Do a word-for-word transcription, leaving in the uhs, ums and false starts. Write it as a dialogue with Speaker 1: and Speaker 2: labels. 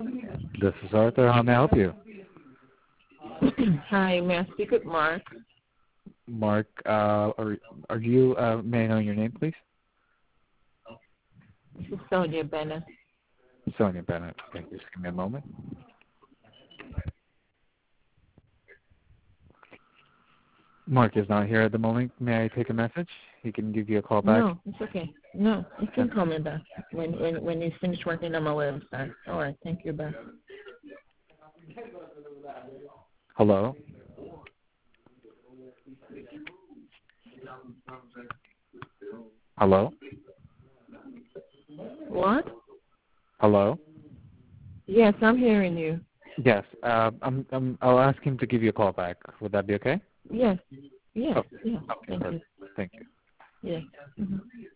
Speaker 1: This is Arthur. How may I help you?
Speaker 2: Hi, may I speak with Mark?
Speaker 1: Mark, uh, are, are you, uh, may I know your name, please?
Speaker 2: This is Sonia Bennett.
Speaker 1: Sonia Bennett. Okay, just give me a moment. Mark is not here at the moment. May I take a message? He can give you a call back.
Speaker 2: No, it's okay. No, you can call me back when when when he's finished working on my website. All right, thank you, bye.
Speaker 1: Hello? Hello?
Speaker 2: What?
Speaker 1: Hello?
Speaker 2: Yes, I'm hearing you.
Speaker 1: Yes, uh, I'm, I'm, I'll ask him to give you a call back. Would that be okay?
Speaker 2: Yes, yes,
Speaker 1: Oh,
Speaker 2: yes.
Speaker 1: okay,
Speaker 2: Thank you.
Speaker 1: perfect. Thank you.
Speaker 2: Yes. Mm-hmm.